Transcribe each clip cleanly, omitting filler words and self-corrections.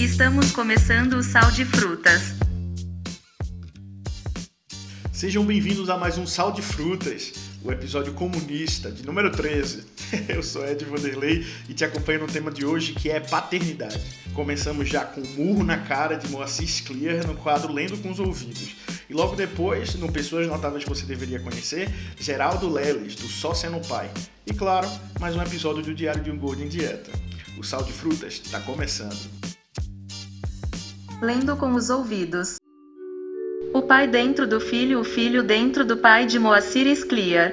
Estamos começando o Sal de Frutas. Sejam bem-vindos a mais um Sal de Frutas, o episódio comunista de número 13. Eu sou Ed Vanderlei e te acompanho no tema de hoje, que é paternidade. Começamos já com um murro na cara de Moacir Scliar no quadro Lendo com os Ouvidos. E logo depois, no Pessoas Notáveis que você deveria conhecer, Geraldo Leles, do Só Sendo Pai. E claro, mais um episódio do Diário de um Gordo em Dieta. O Sal de Frutas está começando. Lendo com os ouvidos. O pai dentro do filho, o filho dentro do pai, de Moacir Scliar.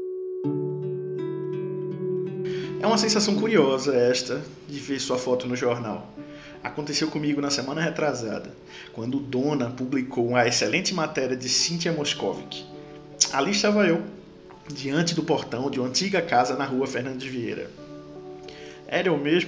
É uma sensação curiosa esta de ver sua foto no jornal. Aconteceu comigo na semana retrasada, quando o Dona publicou uma excelente matéria de Cíntia Moscovic. Ali estava eu, diante do portão de uma antiga casa na rua Fernandes Vieira. Era eu mesmo.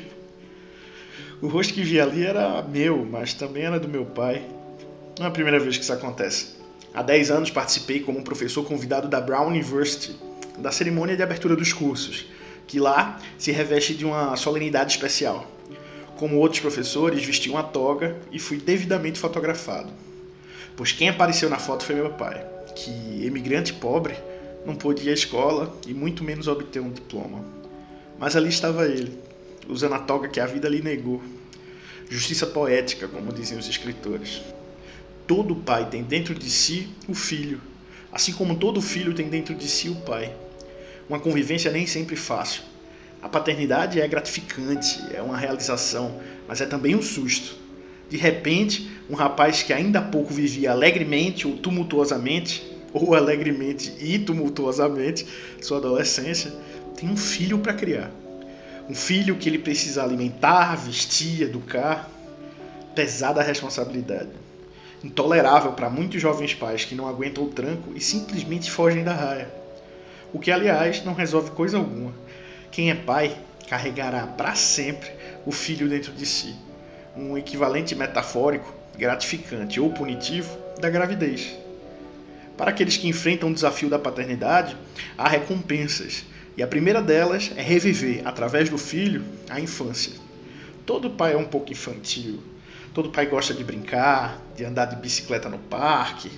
O rosto que vi ali era meu, mas também era do meu pai. Não é a primeira vez que isso acontece. Há 10 anos participei como professor convidado da Brown University, da cerimônia de abertura dos cursos, que lá se reveste de uma solenidade especial. Como outros professores, vesti uma toga e fui devidamente fotografado. Pois quem apareceu na foto foi meu pai, que, emigrante pobre, não pôde ir à escola e muito menos obter um diploma. Mas ali estava ele, usando a toga que a vida lhe negou. Justiça poética, como diziam os escritores. Todo pai tem dentro de si o filho, assim como todo filho tem dentro de si o pai. Uma convivência nem sempre fácil. A paternidade é gratificante, é uma realização, mas é também um susto. De repente, um rapaz que ainda há pouco vivia alegremente ou tumultuosamente, ou alegremente e tumultuosamente, sua adolescência, tem um filho para criar. Um filho que ele precisa alimentar, vestir, educar. Pesada responsabilidade. Intolerável para muitos jovens pais que não aguentam o tranco e simplesmente fogem da raia. O que, aliás, não resolve coisa alguma. Quem é pai carregará para sempre o filho dentro de si. Um equivalente metafórico, gratificante ou punitivo da gravidez. Para aqueles que enfrentam o desafio da paternidade, há recompensas. E a primeira delas é reviver, através do filho, a infância. Todo pai é um pouco infantil. Todo pai gosta de brincar, de andar de bicicleta no parque,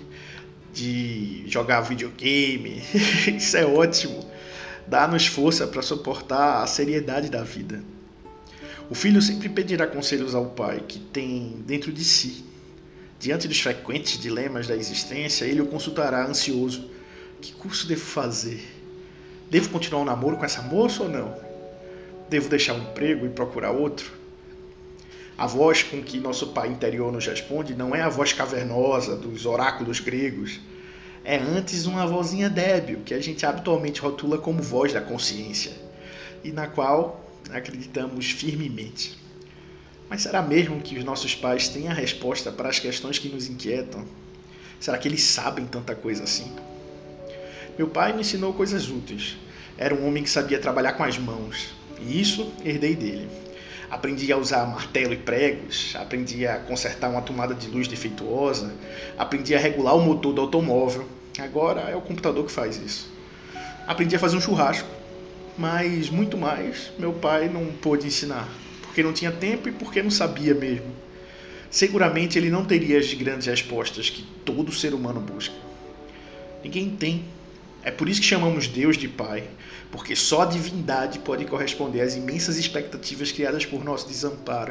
de jogar videogame. Isso é ótimo. Dá-nos força para suportar a seriedade da vida. O filho sempre pedirá conselhos ao pai que tem dentro de si. Diante dos frequentes dilemas da existência, ele o consultará ansioso. Que curso devo fazer? Devo continuar o namoro com essa moça ou não? Devo deixar o emprego e procurar outro? A voz com que nosso pai interior nos responde não é a voz cavernosa dos oráculos gregos. É antes uma vozinha débil, que a gente habitualmente rotula como voz da consciência, e na qual acreditamos firmemente. Mas será mesmo que os nossos pais têm a resposta para as questões que nos inquietam? Será que eles sabem tanta coisa assim? Meu pai me ensinou coisas úteis. Era um homem que sabia trabalhar com as mãos, e isso herdei dele. Aprendi a usar martelo e pregos, aprendi a consertar uma tomada de luz defeituosa, aprendi a regular o motor do automóvel. Agora é o computador que faz isso. Aprendi a fazer um churrasco, mas muito mais meu pai não pôde ensinar, porque não tinha tempo e porque não sabia mesmo. Seguramente ele não teria as grandes respostas que todo ser humano busca. Ninguém tem. É por isso que chamamos Deus de Pai, porque só a divindade pode corresponder às imensas expectativas criadas por nosso desamparo.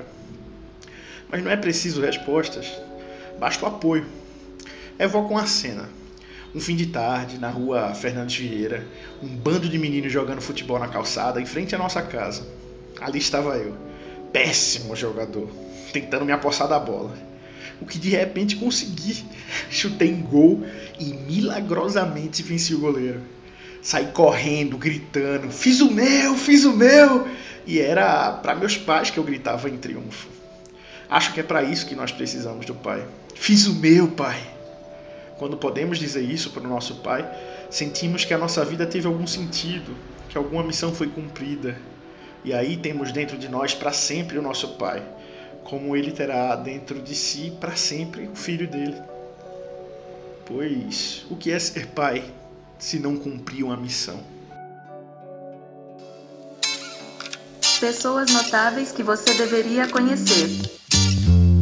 Mas não é preciso respostas, basta o apoio. Evoca uma cena. Um fim de tarde, na rua Fernandes Vieira, um bando de meninos jogando futebol na calçada em frente à nossa casa. Ali estava eu, péssimo jogador, tentando me apossar da bola. O que de repente consegui. Chutei em gol e milagrosamente venci o goleiro. Saí correndo, gritando, fiz o meu, fiz o meu! E era para meus pais que eu gritava em triunfo. Acho que é para isso que nós precisamos do pai. Fiz o meu, pai! Quando podemos dizer isso para o nosso pai, sentimos que a nossa vida teve algum sentido, que alguma missão foi cumprida. E aí temos dentro de nós para sempre o nosso pai, como ele terá dentro de si para sempre o filho dele. Pois o que é ser pai se não cumprir uma missão? Pessoas notáveis que você deveria conhecer.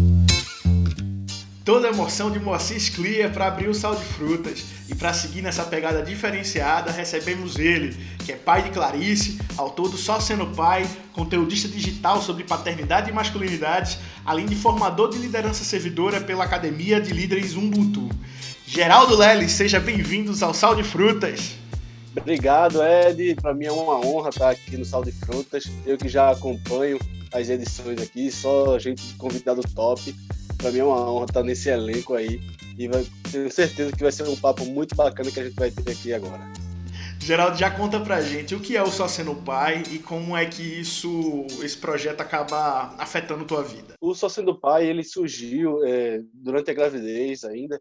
Toda a emoção de Moacir Sclia para abrir o Sal de Frutas. E para seguir nessa pegada diferenciada, recebemos ele, que é pai de Clarice, autor do Só Sendo Pai, conteudista digital sobre paternidade e masculinidade, além de formador de liderança servidora pela Academia de Líderes Ubuntu. Geraldo Leles, seja bem-vindos ao Sal de Frutas. Obrigado, Ed. Para mim é uma honra estar aqui no Sal de Frutas. Eu que já acompanho as edições aqui, só gente convidado top. Para mim é uma honra estar nesse elenco aí e tenho certeza que vai ser um papo muito bacana que a gente vai ter aqui agora. Geraldo, já conta pra gente o que é o Só Sendo Pai e como é que esse projeto acaba afetando tua vida. O Só Sendo Pai, ele surgiu durante a gravidez ainda,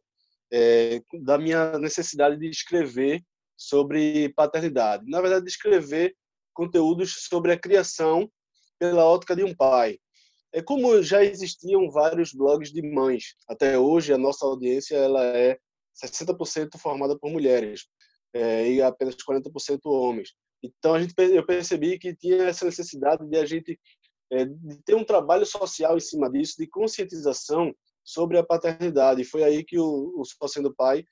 da minha necessidade de escrever sobre paternidade. Na verdade, de escrever conteúdos sobre a criação pela ótica de um pai. Como já existiam vários blogs de mães, até hoje a nossa audiência ela é 60% formada por mulheres e apenas 40% homens. Então eu percebi que tinha essa necessidade de a gente de ter um trabalho social em cima disso, de conscientização sobre a paternidade. E foi aí que o Só Sendo Pai,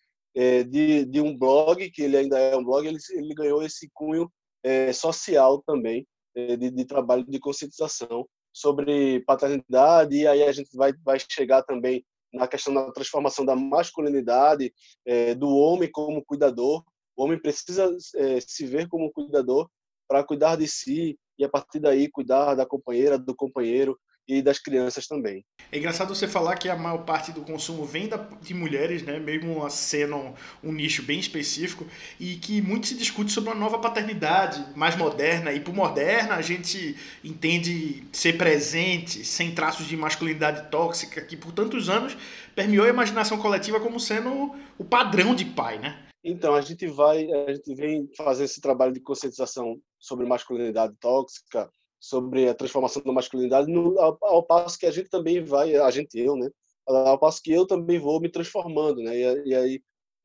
de um blog, que ele ainda é um blog, ele ganhou esse cunho social também, de trabalho de conscientização sobre paternidade, e aí a gente vai chegar também na questão da transformação da masculinidade, do homem como cuidador. O homem precisa se ver como cuidador para cuidar de si e, a partir daí, cuidar da companheira, do companheiro e das crianças também. É engraçado você falar que a maior parte do consumo vem de mulheres, né? Mesmo sendo um nicho bem específico, e que muito se discute sobre uma nova paternidade mais moderna. E por moderna a gente entende ser presente, sem traços de masculinidade tóxica, que por tantos anos permeou a imaginação coletiva como sendo o padrão de pai, né? Então, a gente vem fazer esse trabalho de conscientização sobre masculinidade tóxica, sobre a transformação da masculinidade, ao passo que a gente também eu, né? Ao passo que eu também vou me transformando, né? E aí,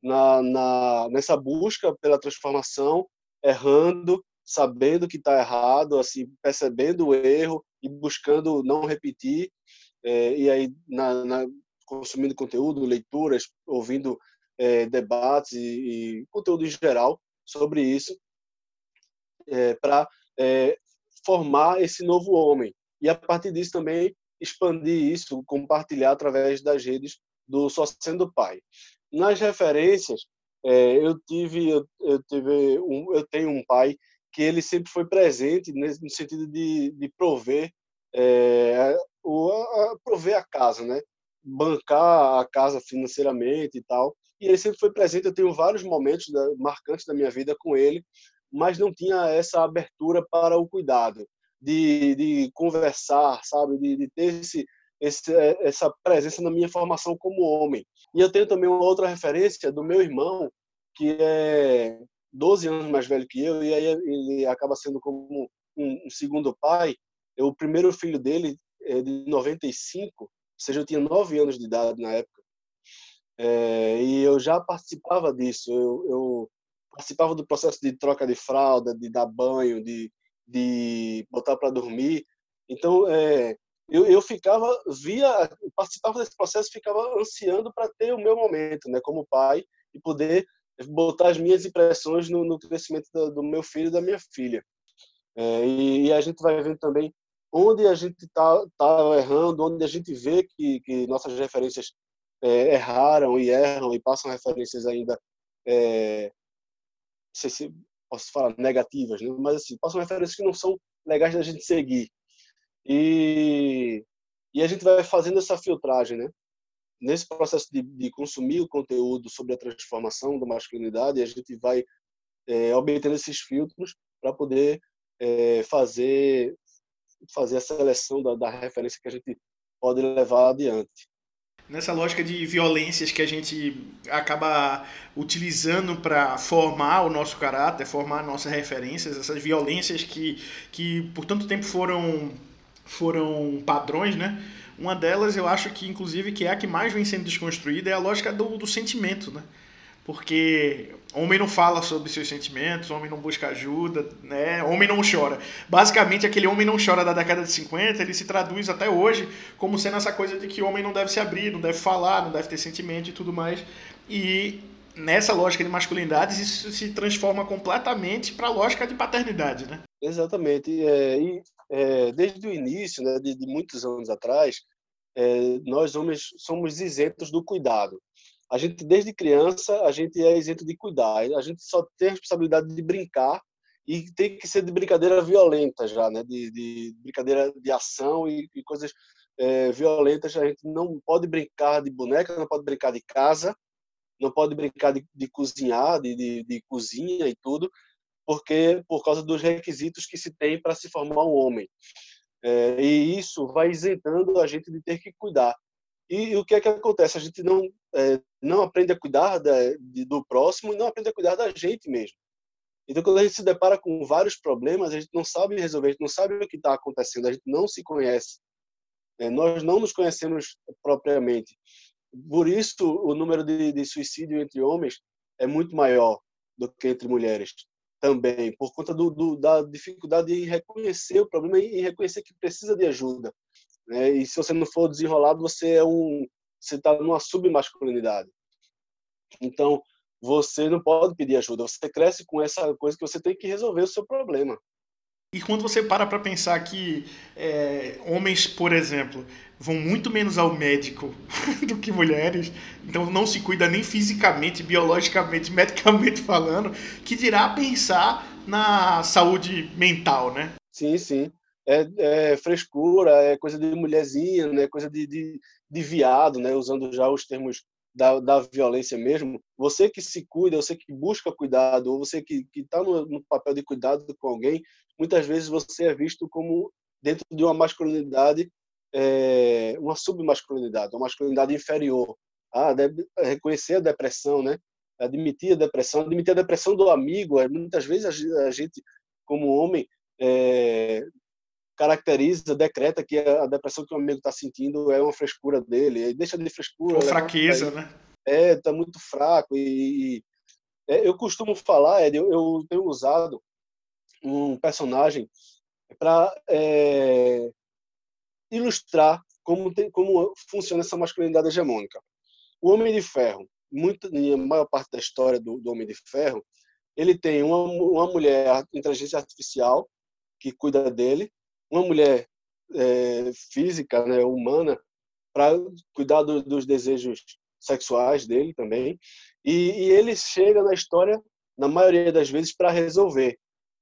nessa busca pela transformação, errando, sabendo que está errado, assim, percebendo o erro e buscando não repetir, e aí, consumindo conteúdo, leituras, ouvindo debates e conteúdo em geral sobre isso, para formar esse novo homem. E a partir disso também expandir isso, compartilhar através das redes do Só Sendo Pai. Nas referências, eu tenho um pai que ele sempre foi presente no sentido de prover prover a casa, né? Bancar a casa financeiramente e tal. E ele sempre foi presente. Eu tenho vários momentos marcantes da minha vida com ele, mas não tinha essa abertura para o cuidado, de conversar, sabe, de ter essa presença na minha formação como homem. E eu tenho também uma outra referência do meu irmão, que é 12 anos mais velho que eu, e aí ele acaba sendo como um segundo pai. O primeiro filho dele é de 95, ou seja, eu tinha 9 anos de idade na época. E eu já participava disso. Eu participava do processo de troca de fralda, de dar banho, de botar para dormir. Então, eu participava desse processo, ficava ansiando para ter o meu momento, né, como pai, e poder botar as minhas impressões no crescimento do meu filho e da minha filha. E a gente vai vendo também onde a gente está errando, onde a gente vê que nossas referências erraram e erram e passam referências ainda, não sei se posso falar negativas, né? Mas assim, passam referências que não são legais da gente seguir. E a gente vai fazendo essa filtragem, né? Nesse processo de consumir o conteúdo sobre a transformação da masculinidade, a gente vai obtendo esses filtros para poder fazer a seleção da referência que a gente pode levar adiante. Nessa lógica de violências que a gente acaba utilizando para formar o nosso caráter, formar nossas referências, essas violências que por tanto tempo foram padrões, né? Uma delas eu acho que, inclusive, que é a que mais vem sendo desconstruída é a lógica do sentimento, né? porque homem não fala sobre seus sentimentos, homem não busca ajuda, né? Homem não chora. Basicamente, aquele homem não chora da década de 50, ele se traduz até hoje como sendo essa coisa de que homem não deve se abrir, não deve falar, não deve ter sentimento e tudo mais. E nessa lógica de masculinidades, isso se transforma completamente para a lógica de paternidade, né? Exatamente. Desde o início, né, de muitos anos atrás, nós homens somos isentos do cuidado. A gente, desde criança, a gente é isento de cuidar. A gente só tem a responsabilidade de brincar e tem que ser de brincadeira violenta já, né? De brincadeira de ação e coisas violentas. A gente não pode brincar de boneca, não pode brincar de casa, não pode brincar de cozinhar, de cozinha e tudo, porque por causa dos requisitos que se tem para se formar um homem. E isso vai isentando a gente de ter que cuidar. E o que é que acontece? A gente não aprende a cuidar do próximo e não aprende a cuidar da gente mesmo. Então, quando a gente se depara com vários problemas, a gente não sabe resolver, a gente não sabe o que está acontecendo, a gente não se conhece. Nós não nos conhecemos propriamente. Por isso, o número de suicídio entre homens é muito maior do que entre mulheres também, por conta da dificuldade em reconhecer o problema e em reconhecer que precisa de ajuda, né? E se você não for desenrolado, você está numa submasculinidade. Então, você não pode pedir ajuda. Você cresce com essa coisa que você tem que resolver o seu problema. E quando você para pensar que homens, por exemplo, vão muito menos ao médico do que mulheres, então não se cuida nem fisicamente, biologicamente, medicamente falando, que dirá pensar na saúde mental, né? Sim, sim. É frescura, é coisa de mulherzinha, né? Coisa de viado, né? Usando já os termos da violência mesmo. Você que se cuida, você que busca cuidado, ou você que está no papel de cuidado com alguém, muitas vezes você é visto como dentro de uma masculinidade, uma submasculinidade, uma masculinidade inferior. Deve reconhecer a depressão, né? Admitir a depressão do amigo. Muitas vezes a gente, como homem, caracteriza, decreta que a depressão que o amigo está sentindo é uma frescura dele, deixa de frescura, Ou levanta fraqueza, aí, né? tá muito fraco eu costumo falar, Ed, eu tenho usado um personagem para ilustrar como funciona essa masculinidade hegemônica. O Homem de Ferro, a maior parte da história do Homem de Ferro, ele tem uma mulher inteligência artificial que cuida dele, uma mulher física, né, humana, para cuidar dos desejos sexuais dele também, e ele chega na história, na maioria das vezes, para resolver.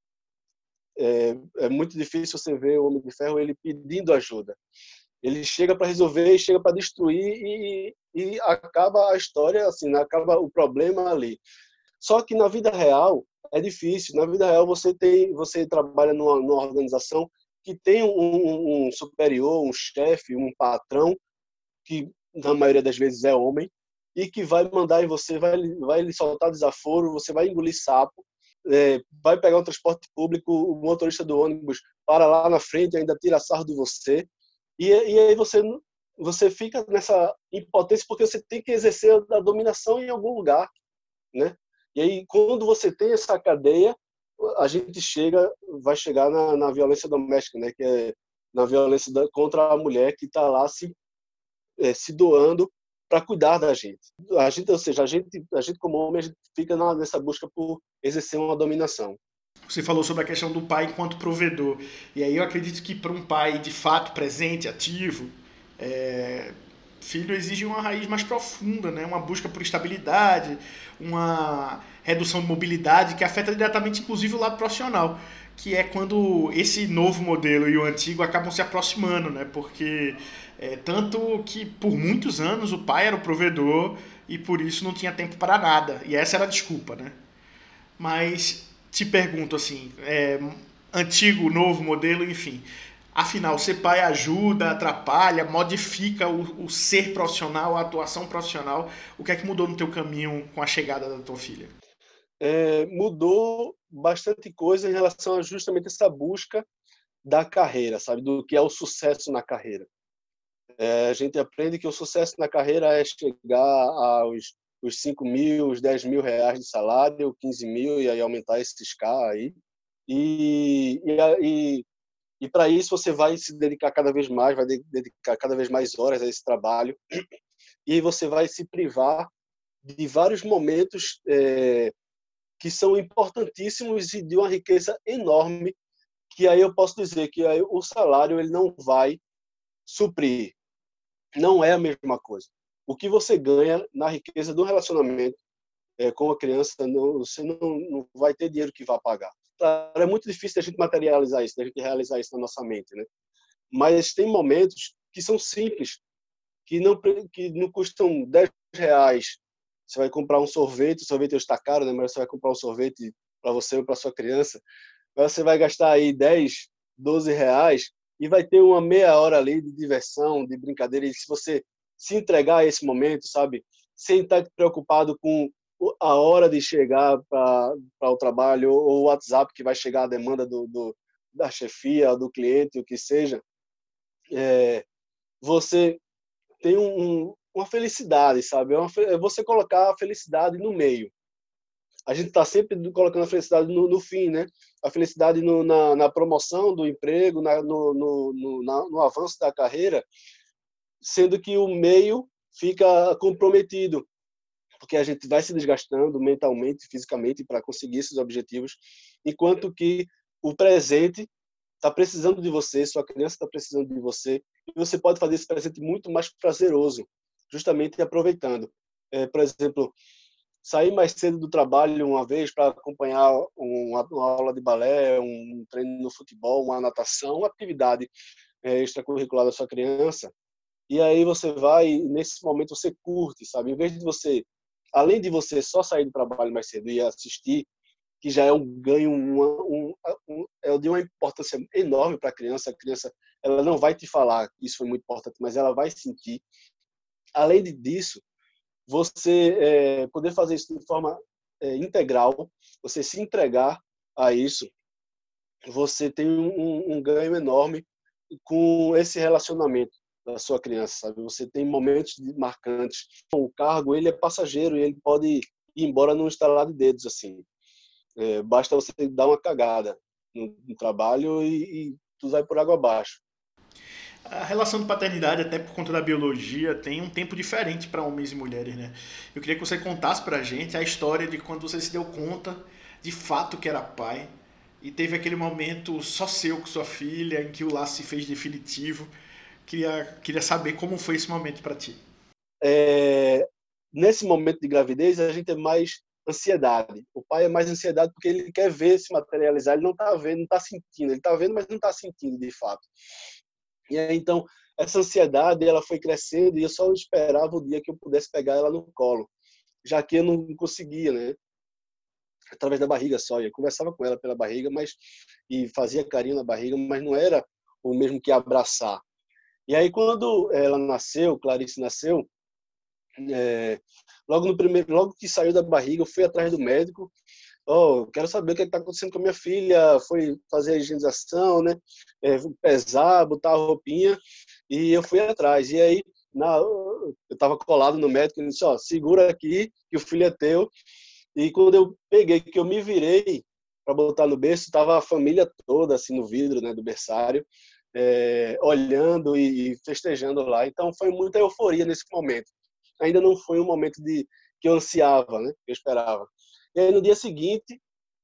É muito difícil você ver o Homem de Ferro ele pedindo ajuda. Ele chega para resolver e chega para destruir e acaba a história assim, né? Acaba o problema ali. Só que na vida real é difícil. Na vida real você trabalha numa organização que tem um superior, um chefe, um patrão que na maioria das vezes é homem e que vai mandar em você, vai lhe soltar desaforo, você vai engolir sapo, vai pegar um transporte público, o motorista do ônibus para lá na frente e ainda tira sarro de você e aí você fica nessa impotência porque você tem que exercer a dominação em algum lugar, né? E aí, quando você tem essa cadeia, a gente vai chegar na violência doméstica, né? Que é na violência contra a mulher que está lá se doando para cuidar da gente. Ou seja, a gente como homem, a gente fica nessa busca por exercer uma dominação. Você falou sobre a questão do pai enquanto provedor. E aí eu acredito que para um pai de fato presente, ativo, filho exige uma raiz mais profunda, né? Uma busca por estabilidade, uma redução de mobilidade que afeta diretamente, inclusive, o lado profissional, que é quando esse novo modelo e o antigo acabam se aproximando, né? Porque tanto que por muitos anos o pai era o provedor e por isso não tinha tempo para nada. E essa era a desculpa, né? Mas te pergunto assim, antigo, novo modelo, enfim. Afinal, ser pai ajuda, atrapalha, modifica o ser profissional, a atuação profissional. O que é que mudou no teu caminho com a chegada da tua filha? Mudou bastante coisa em relação a justamente essa busca da carreira, sabe? Do que é o sucesso na carreira. A gente aprende que o sucesso na carreira é chegar aos os 5 mil, os 10 mil reais de salário, 15 mil, e aí aumentar esses K aí. E, e, e para isso você vai se dedicar cada vez mais, vai dedicar cada vez mais horas a esse trabalho, e você vai se privar de vários momentos que são importantíssimos e de uma riqueza enorme, que aí eu posso dizer que aí o salário ele não vai suprir. Não é a mesma coisa. O que você ganha na riqueza do relacionamento com a criança, você não vai ter dinheiro que vá pagar. Claro, é muito difícil a gente materializar isso, a gente realizar isso na nossa mente, né? Mas tem momentos que são simples, que não custam 10 reais. Você vai comprar um sorvete, o sorvete está caro, né? Mas você vai comprar um sorvete para você ou para sua criança, mas você vai gastar aí 10, 12 reais e vai ter uma meia hora ali de diversão, de brincadeira. E se você se entregar a esse momento, sabe, sem estar preocupado com a hora de chegar para o trabalho ou o WhatsApp que vai chegar a demanda da chefia, do cliente, o que seja, você tem uma felicidade, sabe? É você colocar a felicidade no meio. A gente está sempre colocando a felicidade no fim, né? A felicidade na promoção do emprego, no avanço da carreira, sendo que o meio fica comprometido, porque a gente vai se desgastando mentalmente, fisicamente para conseguir esses objetivos, enquanto que o presente está precisando de você, sua criança está precisando de você, e você pode fazer esse presente muito mais prazeroso, justamente aproveitando. Por exemplo, sair mais cedo do trabalho uma vez para acompanhar uma aula de balé, um treino no futebol, uma natação, uma atividade extracurricular da sua criança. E aí você vai, e nesse momento você curte, sabe? Em vez de você, além de você só sair do trabalho mais cedo e assistir, que já é um ganho, é de uma importância enorme para a criança. A criança ela não vai te falar que isso foi muito importante, mas ela vai sentir. Além disso, você poder fazer isso de forma integral, você se entregar a isso, você tem um ganho enorme com esse relacionamento da sua criança, sabe? Você tem momentos marcantes. O cargo ele é passageiro e ele pode ir embora num estalar de dedos assim. Basta você dar uma cagada no trabalho e tudo vai por água abaixo. A relação de paternidade, até por conta da biologia, tem um tempo diferente para homens e mulheres, né? Eu queria que você contasse pra gente a história de quando você se deu conta de fato que era pai e teve aquele momento só seu com sua filha, em que o laço se fez definitivo. Queria saber como foi esse momento para ti. Nesse momento de gravidez, a gente é mais ansiedade. O pai é mais ansiedade porque ele quer ver se materializar, ele não está vendo, não está sentindo. Ele está vendo, mas não está sentindo de fato. E aí, então, essa ansiedade ela foi crescendo e eu só esperava o dia que eu pudesse pegar ela no colo, já que eu não conseguia, né? Através da barriga só. Eu conversava com ela pela barriga, e fazia carinho na barriga, mas não era o mesmo que abraçar. E aí, quando ela nasceu, Clarice nasceu, logo que saiu da barriga, eu fui atrás do médico. Quero saber o que está acontecendo com a minha filha. Foi fazer a higienização, né? Pesar, botar a roupinha, e eu fui atrás. E aí, eu estava colado no médico, ele disse: segura aqui, que o filho é teu. E quando eu peguei, que eu me virei para botar no berço, estava a família toda assim no vidro, né, do berçário, olhando e festejando lá. Então foi muita euforia nesse momento. Ainda não foi um momento que eu ansiava, né, que eu esperava. E aí no dia seguinte,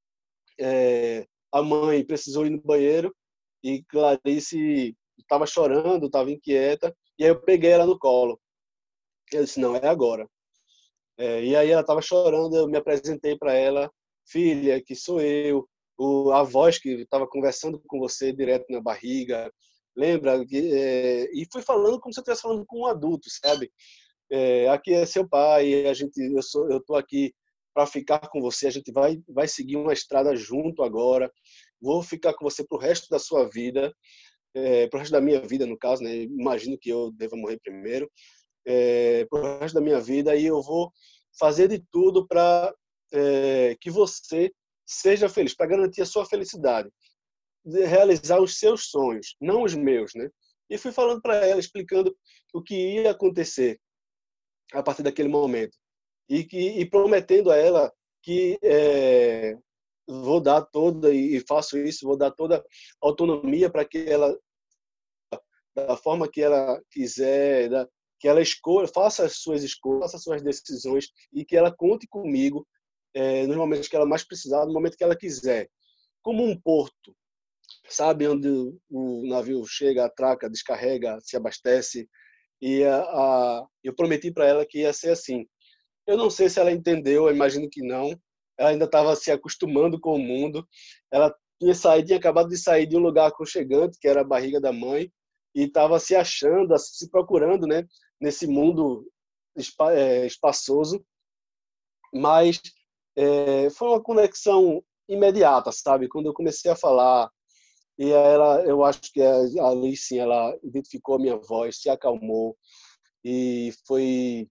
a mãe precisou ir no banheiro e Clarice estava chorando, estava inquieta, e aí eu peguei ela no colo. Eu disse: não, é agora. E aí ela estava chorando, eu me apresentei para ela: filha, que sou eu, a voz que estava conversando com você direto na barriga, lembra? E fui falando como se eu estivesse falando com um adulto, sabe? Aqui é seu pai, eu estou aqui para ficar com você, a gente vai seguir uma estrada junto agora, vou ficar com você para o resto da sua vida, para o resto da minha vida, no caso, né? Imagino que eu deva morrer primeiro, para o resto da minha vida, e eu vou fazer de tudo para que você seja feliz, para garantir a sua felicidade, de realizar os seus sonhos, não os meus, né? E fui falando para ela, explicando o que ia acontecer a partir daquele momento. e prometendo a ela que vou dar toda, e faço isso, vou dar toda autonomia para que ela, da forma que ela quiser, que ela escolha, faça as suas escolhas, faça as suas decisões, e que ela conte comigo nos momentos que ela mais precisar, no momento que ela quiser. Como um porto, sabe, onde o navio chega, atraca, descarrega, se abastece. E eu prometi para ela que ia ser assim. Eu não sei se ela entendeu, eu imagino que não. Ela ainda estava se acostumando com o mundo. Ela tinha acabado de sair de um lugar aconchegante, que era a barriga da mãe, e estava se achando, se procurando, né, nesse mundo espaçoso. Mas foi uma conexão imediata, sabe? Quando eu comecei a falar, e ela, eu acho que ali sim, ela identificou a minha voz, se acalmou e foi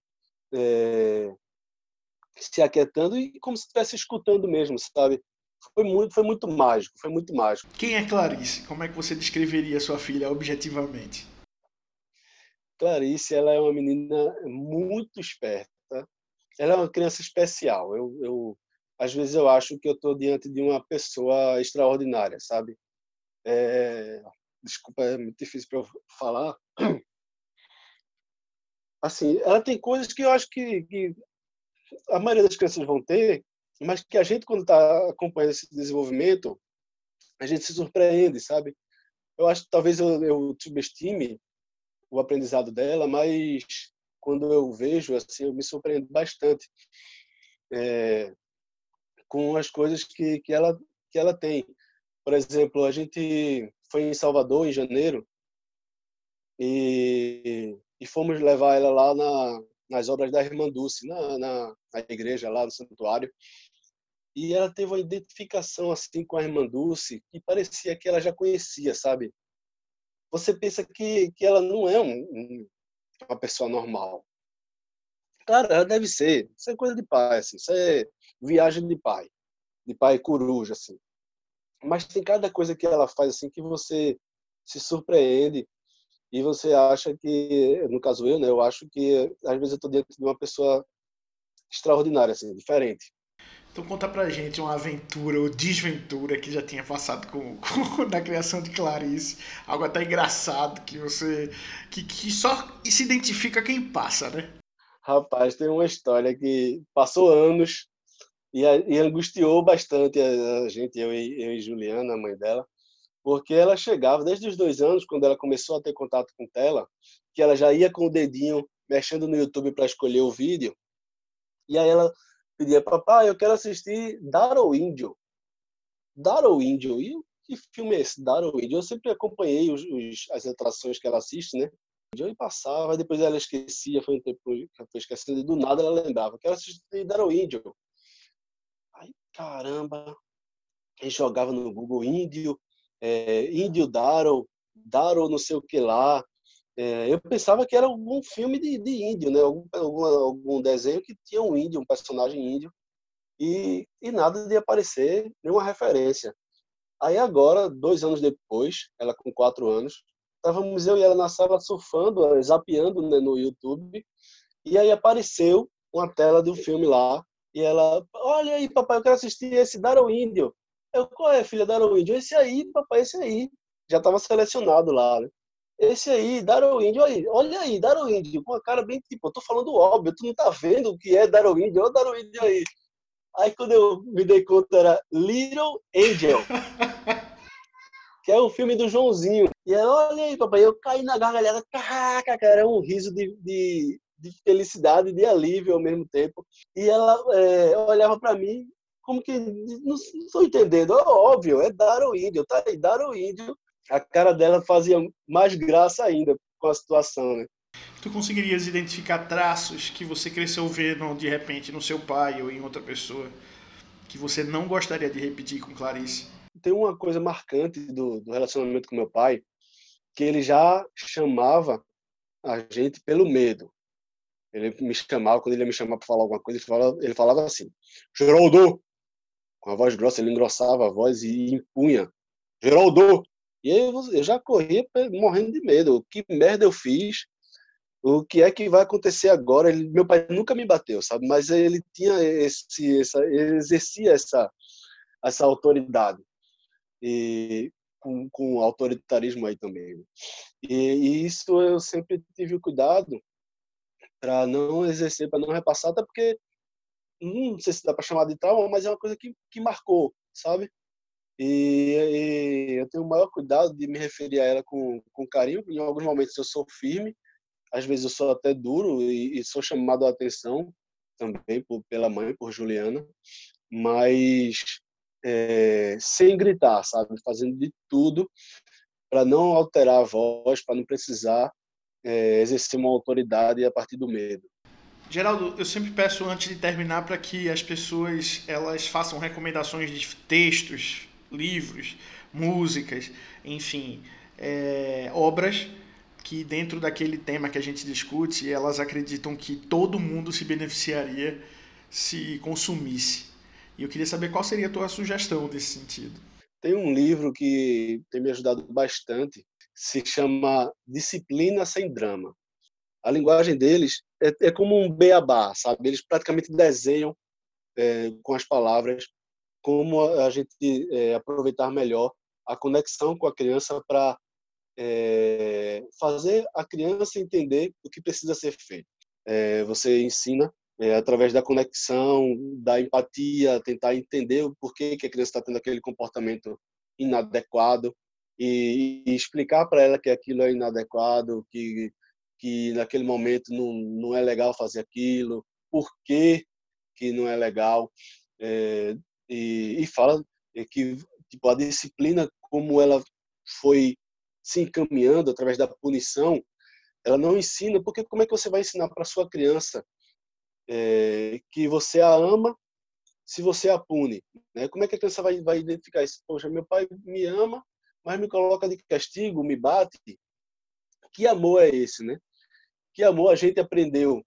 se aquietando e como se estivesse escutando mesmo, sabe? Foi muito mágico, foi muito mágico. Quem é Clarice? Como é que você descreveria sua filha objetivamente? Clarice, ela é uma menina muito esperta. Ela é uma criança especial. Às vezes eu acho que eu estou diante de uma pessoa extraordinária, sabe? Desculpa, é muito difícil para eu falar. Assim, ela tem coisas que eu acho que a maioria das crianças vão ter, mas que a gente, quando está acompanhando esse desenvolvimento, a gente se surpreende, sabe? Eu acho que talvez eu subestime o aprendizado dela, mas quando eu vejo, assim, eu me surpreendo bastante com as coisas que ela tem. Por exemplo, a gente foi em Salvador em janeiro e fomos levar ela lá nas obras da Irmã Dulce, na igreja lá no santuário. E ela teve uma identificação assim com a Irmã Dulce que parecia que ela já conhecia, sabe? Você pensa que ela não é uma pessoa normal. Claro, ela deve ser. Isso é coisa de pai, assim. Isso é viagem de pai coruja, assim. Mas tem cada coisa que ela faz assim que você se surpreende e você acha que, no caso eu, né, eu acho que às vezes eu estou diante de uma pessoa extraordinária, assim, diferente. Então conta pra gente uma aventura ou desventura que já tinha passado na criação de Clarice. Algo até engraçado que você. Que só se identifica quem passa, né? Rapaz, tem uma história que passou anos e angustiou bastante a gente, eu e Juliana, a mãe dela, porque ela chegava desde os 2 anos, quando ela começou a ter contato com tela, que ela já ia com o dedinho mexendo no YouTube para escolher o vídeo, e aí ela pedia, papai, eu quero assistir Daro Índio. Daro Índio? E que filme é esse, Daro Índio? Eu sempre acompanhei as atrações que ela assiste, né? E passava, depois ela esquecia, foi um tempo que eu fui esquecendo, e do nada ela lembrava, quero assistir Daro Índio. Aí, caramba, a gente jogava no Google Índio, Índio Daro, Daro não sei o que lá. Eu pensava que era algum filme de índio, né? Algum desenho que tinha um índio, um personagem índio, e nada de aparecer, nenhuma referência. Aí agora, 2 anos depois, ela com 4 anos, estávamos eu e ela na sala surfando, zapeando, né, no YouTube, e aí apareceu uma tela do filme lá, e ela, olha aí, papai, eu quero assistir esse Daro Índio. Eu, qual é, filha, Daro Índio? Esse aí, papai, esse aí. Já estava selecionado lá, né? Esse aí, Daro Índio, aí, olha aí, Daro Índio, com a cara bem tipo, eu tô falando óbvio, tu não tá vendo o que é Daro Índio, olha o Daro Índio aí. Aí quando eu me dei conta era Little Angel, que é o filme do Joãozinho. E ela, olha aí, papai, eu caí na gargalhada, caraca, cara, é um riso de felicidade, de alívio ao mesmo tempo. E ela olhava para mim como que, não estou entendendo, é óbvio, é Daro Índio, tá aí, Daro Índio. A cara dela fazia mais graça ainda com a situação, né? Tu conseguirias identificar traços que você cresceu vendo de repente no seu pai ou em outra pessoa que você não gostaria de repetir com Clarice? Tem uma coisa marcante do relacionamento com meu pai, que ele já chamava a gente pelo medo. Ele me chamava, quando ele ia me chamar para falar alguma coisa, ele falava assim, Geraldo! Com a voz grossa, ele engrossava a voz e impunha, Geraldo! E aí eu já corria morrendo de medo. Que merda eu fiz? O que é que vai acontecer agora? Meu pai nunca me bateu, sabe? Mas ele tinha ele exercia essa autoridade e com autoritarismo aí também. Né? E isso eu sempre tive o cuidado para não exercer, para não repassar, até porque não sei se dá para chamar de trauma, mas é uma coisa que marcou, sabe? E eu tenho o maior cuidado de me referir a ela com carinho. Em alguns momentos eu sou firme, às vezes eu sou até duro e sou chamado a atenção também pela mãe, por Juliana, mas sem gritar, sabe? Fazendo de tudo para não alterar a voz, para não precisar exercer uma autoridade a partir do medo. Geraldo, eu sempre peço antes de terminar para que as pessoas elas façam recomendações de textos, livros, músicas, enfim, obras que dentro daquele tema que a gente discute, elas acreditam que todo mundo se beneficiaria se consumisse. E eu queria saber qual seria a tua sugestão nesse sentido. Tem um livro que tem me ajudado bastante, se chama Disciplina Sem Drama. A linguagem deles é como um beabá, sabe? Eles praticamente desenham com as palavras como a gente aproveitar melhor a conexão com a criança para fazer a criança entender o que precisa ser feito. Você ensina através da conexão, da empatia, tentar entender o porquê que a criança está tendo aquele comportamento inadequado e explicar para ela que aquilo é inadequado, que naquele momento não é legal fazer aquilo, por que não é legal, e fala que tipo, a disciplina, como ela foi se encaminhando através da punição, ela não ensina, porque como é que você vai ensinar para sua criança que você a ama se você a pune? Né? Como é que a criança vai identificar isso? Poxa, meu pai me ama, mas me coloca de castigo, me bate. Que amor é esse, né? Que amor a gente aprendeu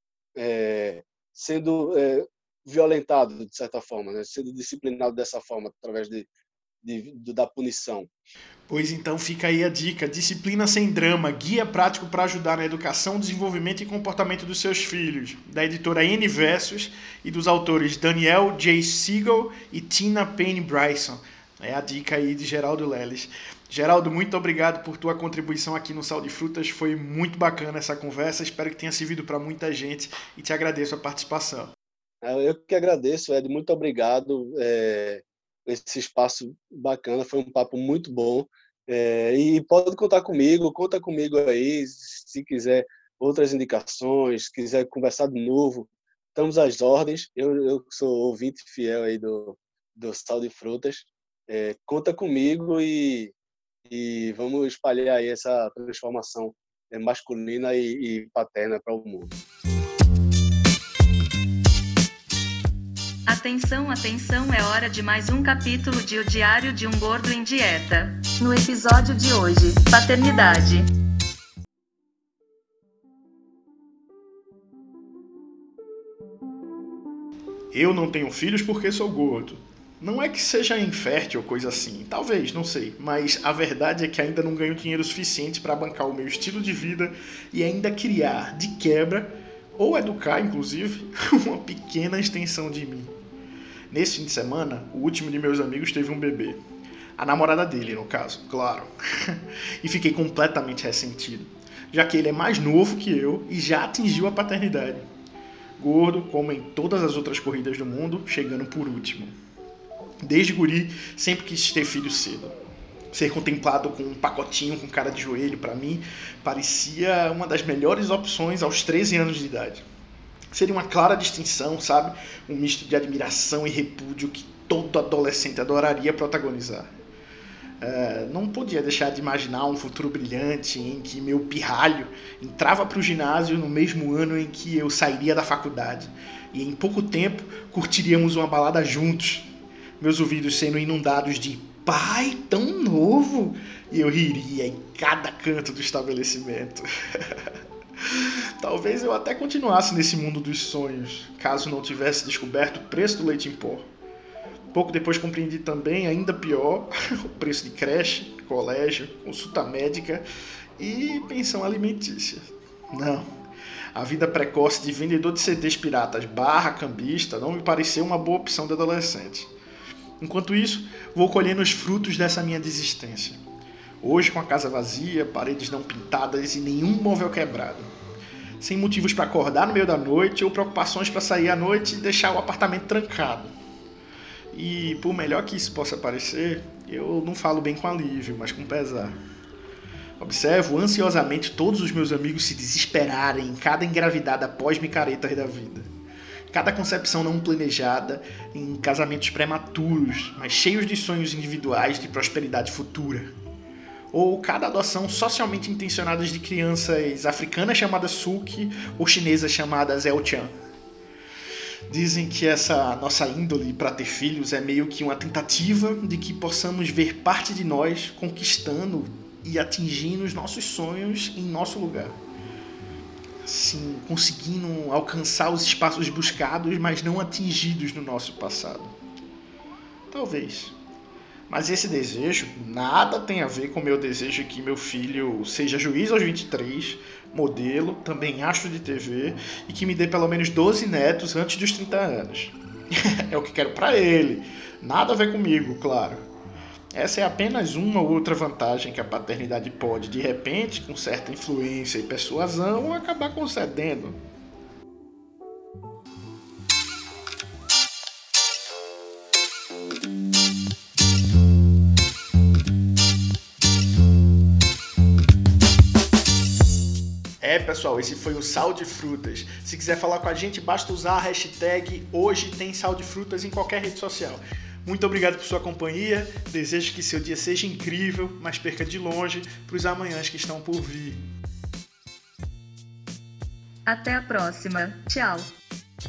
sendo violentado, de certa forma, né? Sendo disciplinado dessa forma, através da punição. Pois então fica aí a dica: Disciplina Sem Drama, guia prático para ajudar na educação, desenvolvimento e comportamento dos seus filhos, da editora N Versos e dos autores Daniel J. Siegel e Tina Payne Bryson. É a dica aí de Geraldo Leles. Geraldo, muito obrigado por tua contribuição aqui no Sal de Frutas, foi muito bacana essa conversa, espero que tenha servido para muita gente e te agradeço a participação. Eu que agradeço, Ed, muito obrigado. Esse espaço bacana, foi um papo muito bom. E pode conta comigo aí, se quiser outras indicações, quiser conversar de novo, estamos às ordens. Eu sou ouvinte fiel aí do Sal de Frutas. Conta comigo e vamos espalhar aí essa transformação masculina e paterna para o mundo. Atenção, atenção, é hora de mais um capítulo de O Diário de um Gordo em Dieta. No episódio de hoje, paternidade. Eu não tenho filhos porque sou gordo. Não é que seja infértil ou coisa assim, talvez, não sei, mas a verdade é que ainda não ganho dinheiro suficiente para bancar o meu estilo de vida e ainda criar, de quebra, ou educar, inclusive, uma pequena extensão de mim. Nesse fim de semana, o último de meus amigos teve um bebê. A namorada dele, no caso, claro. E fiquei completamente ressentido, já que ele é mais novo que eu e já atingiu a paternidade. Gordo, como em todas as outras corridas do mundo, chegando por último. Desde guri, sempre quis ter filho cedo. Ser contemplado com um pacotinho com cara de joelho, para mim, parecia uma das melhores opções aos 13 anos de idade. Seria uma clara distinção, sabe? Um misto de admiração e repúdio que todo adolescente adoraria protagonizar. Não podia deixar de imaginar um futuro brilhante em que meu pirralho entrava para o ginásio no mesmo ano em que eu sairia da faculdade. E em pouco tempo curtiríamos uma balada juntos. Meus ouvidos sendo inundados de "pai tão novo", e eu riria em cada canto do estabelecimento. Talvez eu até continuasse nesse mundo dos sonhos, caso não tivesse descoberto o preço do leite em pó. Pouco depois compreendi também, ainda pior, o preço de creche, colégio, consulta médica e pensão alimentícia. Não. A vida precoce de vendedor de CDs piratas / cambista não me pareceu uma boa opção de adolescente. Enquanto isso, vou colhendo os frutos dessa minha desistência. Hoje, com a casa vazia, paredes não pintadas e nenhum móvel quebrado. Sem motivos para acordar no meio da noite ou preocupações para sair à noite e deixar o apartamento trancado. E, por melhor que isso possa parecer, eu não falo bem com alívio, mas com pesar. Observo ansiosamente todos os meus amigos se desesperarem em cada engravidada pós-micaretas da vida. Cada concepção não planejada em casamentos prematuros, mas cheios de sonhos individuais de prosperidade futura. Ou cada adoção socialmente intencionada de crianças africanas chamadas Suki ou chinesas chamadas El-chan. Dizem que essa nossa índole para ter filhos é meio que uma tentativa de que possamos ver parte de nós conquistando e atingindo os nossos sonhos em nosso lugar. Assim, conseguindo alcançar os espaços buscados, mas não atingidos no nosso passado. Talvez. Mas esse desejo nada tem a ver com o meu desejo que meu filho seja juiz aos 23, modelo, também astro de TV e que me dê pelo menos 12 netos antes dos 30 anos. É o que quero pra ele. Nada a ver comigo, claro. Essa é apenas uma ou outra vantagem que a paternidade pode, de repente, com certa influência e persuasão, acabar concedendo. Pessoal, esse foi o Sal de Frutas. Se quiser falar com a gente, basta usar a hashtag Hoje Tem Sal de Frutas em qualquer rede social. Muito obrigado por sua companhia, desejo que seu dia seja incrível, mas perca de longe para os amanhãs que estão por vir. Até a próxima. Tchau.